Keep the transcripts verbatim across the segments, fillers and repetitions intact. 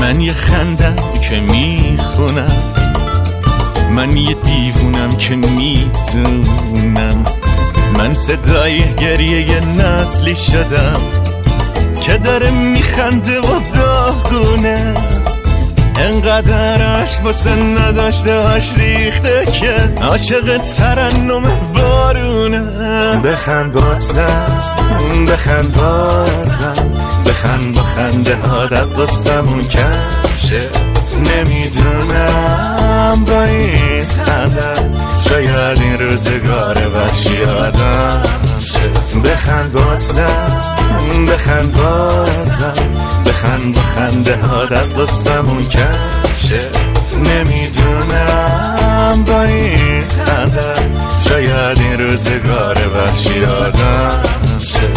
من یه خندم که میخونم، من یه دیوونم که میدونم، من صدای گریه یه نسلی شدم که داره میخنده و داغونه، انقدر عشق واسه نداشته هاش ریخته که عاشق ترنم بارونه. بخند بازم بخند بازم بخند با خنده هات از قصمون کمشه، نمیدونم با این خنده شاید این روزگار وحشی آدم شه. بخند بازم بخند بازم بخند با خنده هات از قصمون کمشه، نمیدونم با این خنده شاید این روزگار وحشی آدم شه.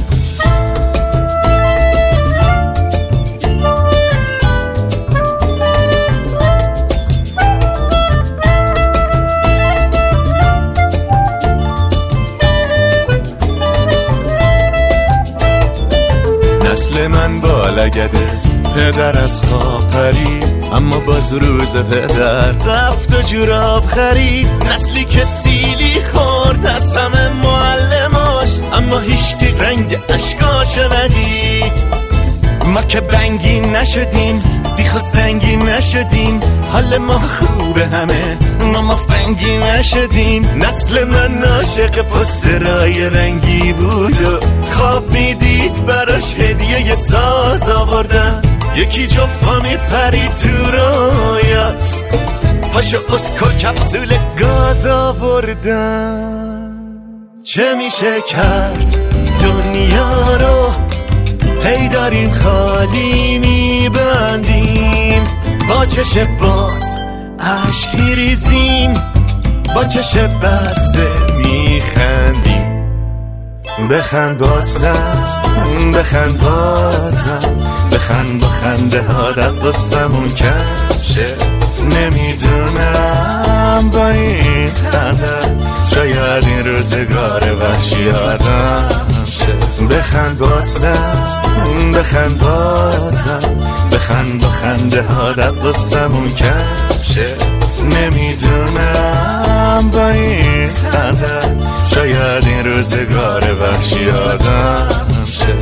نسل من بالگده، پدر از خواب پرید، اما باز روز پدر رفت و جوراب خرید. نسلی که سیلی خورد از همه معلماش، اما هیچکی رنگ اشکاش ندید. ما که بنگی نشدیم، سیخ و زنگی نشدیم، حال ما خوبه همه، ما ما فنگی نشدیم. نسل من عاشق پوسترای رنگی بود و خواب میدید براش هدیه ی ساز آوردن. یکی جفا میپرید تو رویات، پاشو اسکو کپسول گاز آوردن. چه میشه کرد دنیا رو هی داریم خالی میبندیم، با چش باز عشق میریزیم، با چش بسته میخندیم. بخند بازم بخند بازم بخند با خنده هات از قصمون کمشه، نمیدونم با این خنده شاید این روزگار وحشی آدم شه. بخند بازم بخند بازم بخند با خنده هات از قصمون کمشه، نمیدونم با این خنده شاید این روزگار وحشی آدم شه.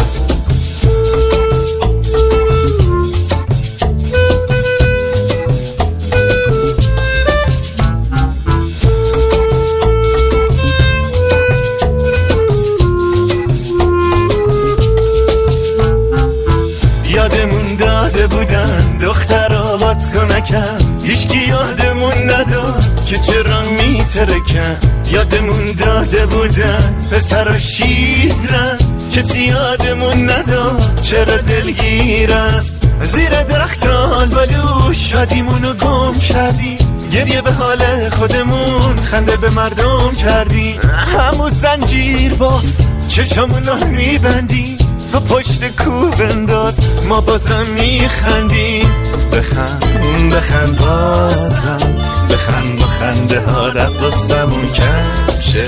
یادمون داده بودن دختر آباد کنکم، هیچکی یادمون نداد که چرا میترکم. یادمون داده بودن پسر و شیرن، کسی یادمون نداد چرا دلگیرن. زیر درخت آلبالو شادیمونو گم کردیم، گریه به حال خودمون خنده به مردم کردیم. همون زنجیر باف چشمونو میبندیم، تو پشت کو بنداز ما بازم میخندیم. بخند بخند بازم بخند با خنده هات از قصمون کمشه،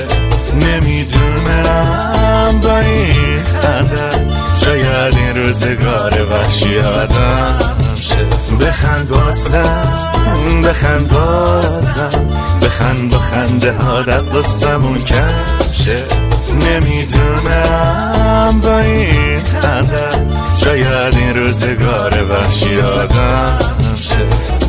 نمیدونم با این خنده شاید این روزگار وحشی آدم شه. بخند بازم بخند بازم بخند با خنده هات از قصمون کمشه، نمیدونم با این خنده شاید این روزگار وحشی آدم شه.